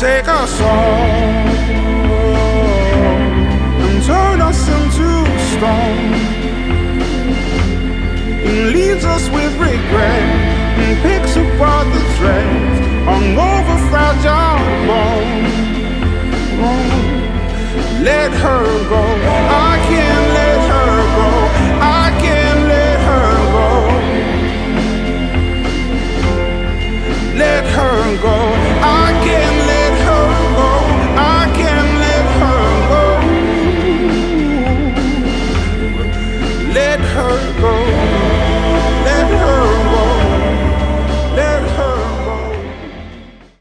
take us all and turn us into stone, and leaves us with regret and picks apart the threads hung over fragile bone. Let her go.